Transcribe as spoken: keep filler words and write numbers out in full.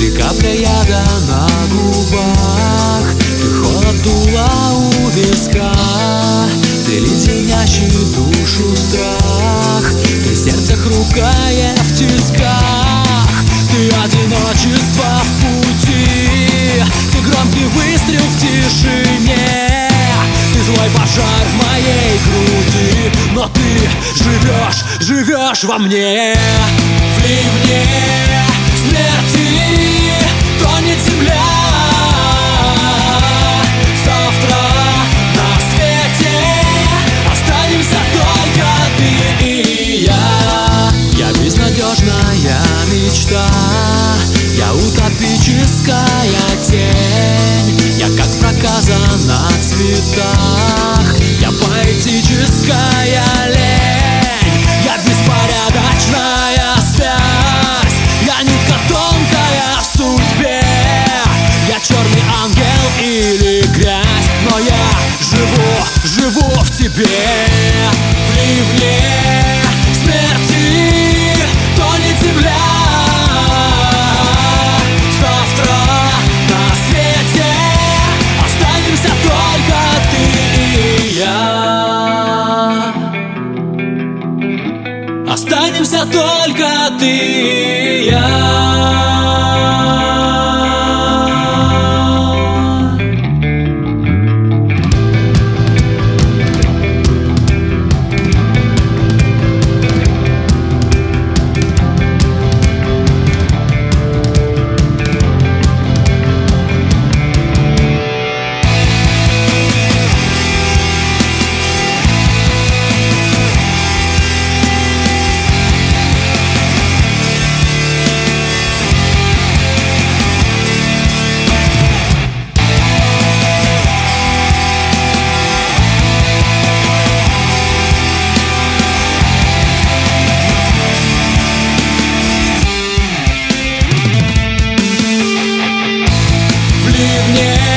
Ты капля яда на губах, ты холод дула у виска, ты леденящий душу страх, ты сердце хрупкое в тисках, ты одиночество в пути, ты громкий выстрел в тишине, ты злой пожар в моей груди, но ты живешь, живешь во мне. В ливне смерти тонет земля, завтра на свете останемся только ты и я. Я безнадежная мечта, я утопическая тень, я как проказа на цветах, я поэтическая лень, я беспорядочная связь, я нитка тонкая в судьбе, я черный ангел или грязь, но я живу, живу в тебе. В ливне смерти тонет земля, завтра на свете останемся только ты и я. Останемся только ты и я. Nie